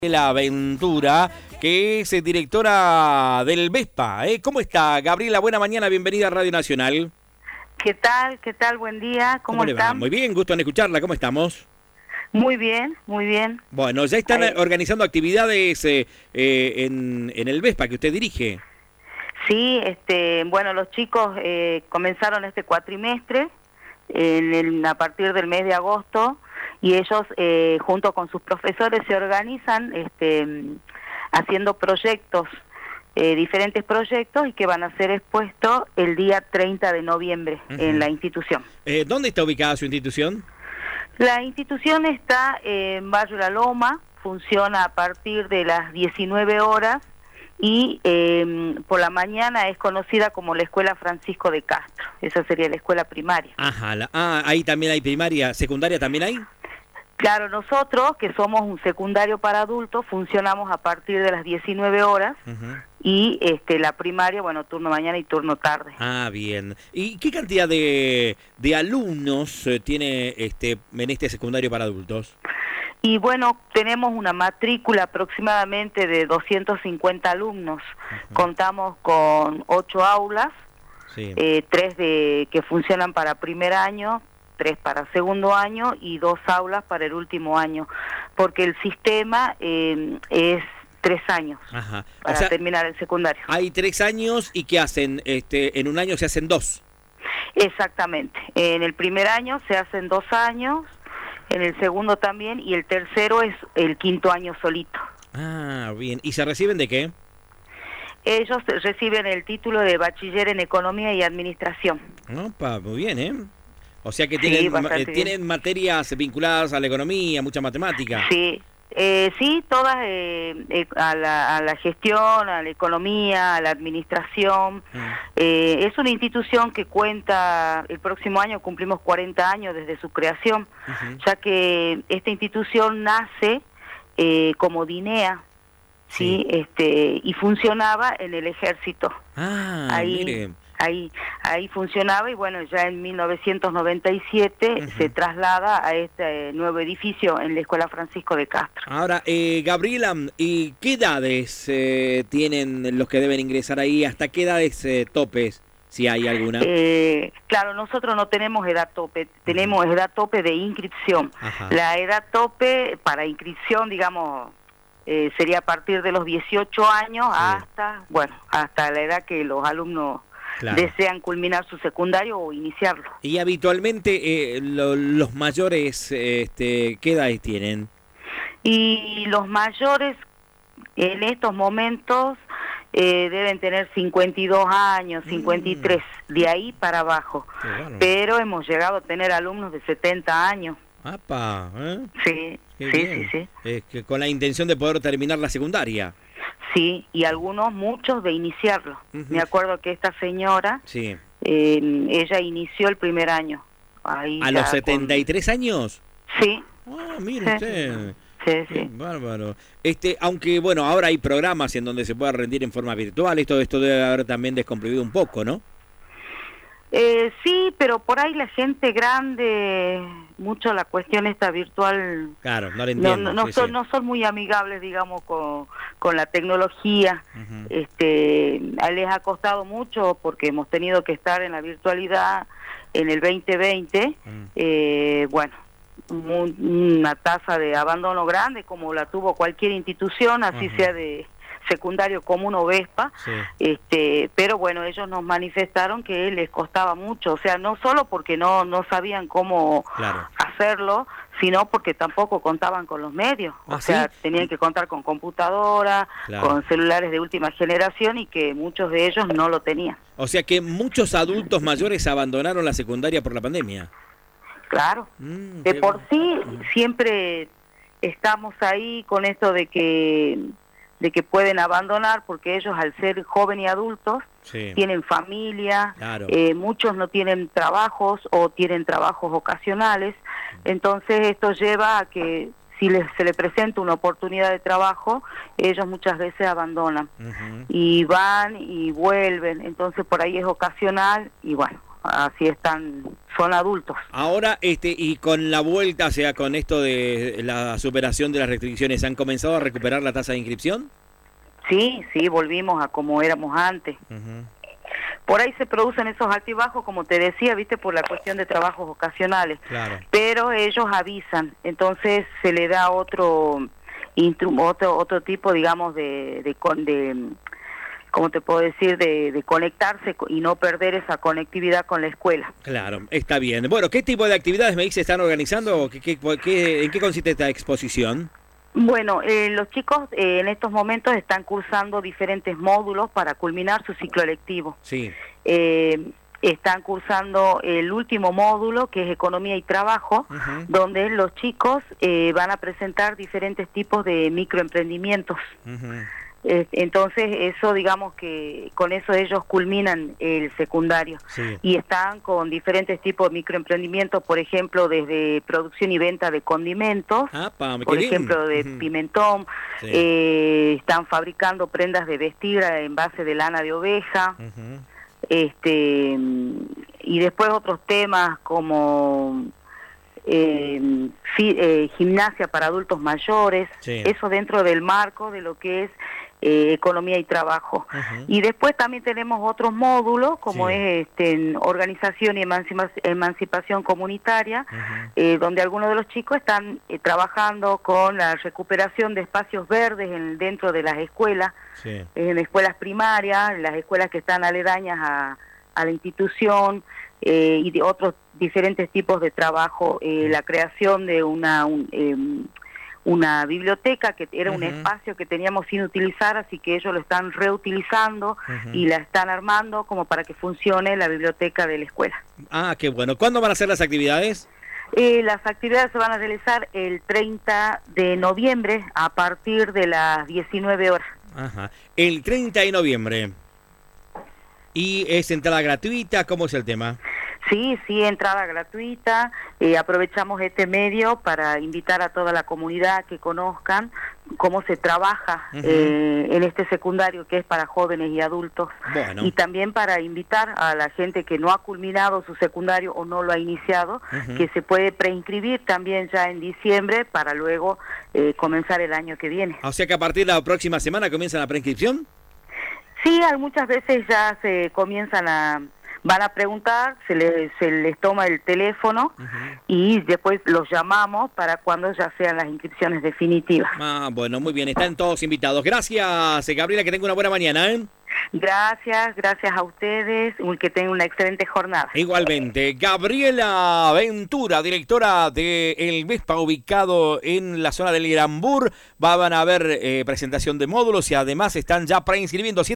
La Ventura, que es directora del Vespa. ¿Cómo está, Gabriela? Buena mañana, bienvenida a Radio Nacional. ¿Qué tal? ¿Qué tal? Buen día. ¿Cómo le va? están? Muy bien, gusto en escucharla. ¿Cómo estamos? Muy bien, muy bien. Bueno, ya están organizando actividades en el Vespa que usted dirige. Sí, bueno, los chicos comenzaron este cuatrimestre a partir del mes de agosto y ellos junto con sus profesores se organizan haciendo proyectos, diferentes proyectos y que van a ser expuestos el día 30 de noviembre en la institución. ¿Dónde está ubicada su institución? La institución está en Barrio La Loma, funciona a partir de las 19 horas y por la mañana es conocida como la Escuela Francisco de Castro. Esa sería la escuela primaria. Ajá, ahí también hay primaria, secundaria también hay. Claro, nosotros, que somos un secundario para adultos, funcionamos a partir de las 19 horas y la primaria, bueno, turno mañana y turno tarde. Ah, bien. ¿Y qué cantidad de alumnos tiene en este secundario para adultos? Y bueno, tenemos una matrícula aproximadamente de 250 alumnos. Contamos con 8 aulas, sí. 3 que funcionan para primer año, 3 para segundo año y 2 aulas para el último año, porque el sistema es 3 años. Ajá. Para terminar el secundario. Hay 3 años y ¿qué hacen? En un año se hacen 2. Exactamente. En el primer año se hacen 2 años, en el segundo también, y el tercero es el quinto año solito. Ah, bien. ¿Y se reciben de qué? Ellos reciben el título de bachiller en Economía y Administración. Opa, muy bien, ¿eh? O sea que tienen materias vinculadas a la economía, mucha matemática. Sí, sí, todas a la gestión, a la economía, a la administración. Es una institución que cuenta, el próximo año cumplimos 40 años desde su creación, ya que esta institución nace como DINEA, ¿sí? Y funcionaba en el ejército. Ah, mire. Ahí funcionaba y bueno, ya en 1997 se traslada a este nuevo edificio en la Escuela Francisco de Castro. Ahora, Gabriela, ¿y qué edades tienen los que deben ingresar ahí? ¿Hasta qué edades topes, si hay alguna? Claro, nosotros no tenemos edad tope, tenemos edad tope de inscripción. La edad tope para inscripción, digamos, sería a partir de los 18 años hasta la edad que los alumnos desean culminar su secundario o iniciarlo. Y habitualmente los mayores, ¿qué edades tienen? Y los mayores en estos momentos deben tener 52 años, 53, de ahí para abajo. Bueno. Pero hemos llegado a tener alumnos de 70 años. ¡Apa! Sí, sí. Que con la intención de poder terminar la secundaria. Sí, y muchos de iniciarlo. Me acuerdo que esta señora, ella inició el primer año. Ahí ¿A los 73 años? Sí. Ah, mire usted. Sí. Bárbaro. Aunque, bueno, ahora hay programas en donde se pueda rendir en forma virtual, esto debe haber también descomprimido un poco, ¿no? Sí, pero por ahí la gente grande, mucho la cuestión esta virtual. Claro, no le entiendo. No son muy amigables, digamos, con la tecnología. Les ha costado mucho porque hemos tenido que estar en la virtualidad en el 2020. Bueno, una tasa de abandono grande como la tuvo cualquier institución, así sea de secundario común o Vespa, pero bueno, ellos nos manifestaron que les costaba mucho, o sea, no solo porque no sabían cómo hacerlo, sino porque tampoco contaban con los medios, o sea, tenían que contar con computadora, con celulares de última generación y que muchos de ellos no lo tenían. O sea que muchos adultos mayores abandonaron la secundaria por la pandemia. Claro, de por sí siempre estamos ahí con esto de que pueden abandonar porque ellos al ser jóvenes y adultos tienen familia, muchos no tienen trabajos o tienen trabajos ocasionales, entonces esto lleva a que si se les presenta una oportunidad de trabajo, ellos muchas veces abandonan y van y vuelven, entonces por ahí es ocasional y bueno, así están, son adultos. Ahora, y con la vuelta, o sea, con esto de la superación de las restricciones, ¿han comenzado a recuperar la tasa de inscripción? Sí, volvimos a como éramos antes. Uh-huh. Por ahí se producen esos altibajos, como te decía, viste, por la cuestión de trabajos ocasionales. Claro. Pero ellos avisan, entonces se le da otro tipo, digamos, de ¿cómo te puedo decir? De conectarse y no perder esa conectividad con la escuela. Claro, está bien. Bueno, ¿qué tipo de actividades me dice están organizando? ¿En qué consiste esta exposición? Bueno, los chicos en estos momentos están cursando diferentes módulos para culminar su ciclo lectivo. Sí. Están cursando el último módulo, que es Economía y Trabajo, uh-huh. donde los chicos van a presentar diferentes tipos de microemprendimientos. Uh-huh. Entonces eso, digamos que con eso ellos culminan el secundario. Sí. Y están con diferentes tipos de microemprendimientos, por ejemplo, desde producción y venta de condimentos, por ejemplo, de pimentón. Sí. Están fabricando prendas de vestir en base de lana de oveja. Uh-huh. Y después otros temas como gimnasia para adultos mayores. Sí. Eso dentro del marco de lo que es economía y trabajo. Uh-huh. Y después también tenemos otros módulos, como sí. es organización y emancipación comunitaria, uh-huh. Donde algunos de los chicos están trabajando con la recuperación de espacios verdes dentro de las escuelas, sí. En escuelas primarias, en las escuelas que están aledañas a la institución, y de otros diferentes tipos de trabajo, la creación de una biblioteca que era uh-huh. un espacio que teníamos sin utilizar, así que ellos lo están reutilizando uh-huh. y la están armando como para que funcione la biblioteca de la escuela. Ah, qué bueno. ¿Cuándo van a ser las actividades? Las actividades se van a realizar el 30 de noviembre a partir de las 19 horas. Ajá. El 30 de noviembre. ¿Y es entrada gratuita? ¿Cómo es el tema? Sí, entrada gratuita. Aprovechamos este medio para invitar a toda la comunidad que conozcan cómo se trabaja uh-huh. En este secundario que es para jóvenes y adultos. Bueno. Y también para invitar a la gente que no ha culminado su secundario o no lo ha iniciado, uh-huh. que se puede preinscribir también ya en diciembre para luego comenzar el año que viene. O sea que a partir de la próxima semana comienza la preinscripción. Sí, muchas veces ya se comienzan van a preguntar, se les toma el teléfono uh-huh. y después los llamamos para cuando ya sean las inscripciones definitivas. Bueno, muy bien, están todos invitados. Gracias, Gabriela, que tenga una buena mañana, ¿eh? Gracias a ustedes, que tengan una excelente jornada. Igualmente, Gabriela Ventura, directora de El Vespa, ubicado en la zona del Irambur. Van a haber presentación de módulos y además están ya preinscribiendo.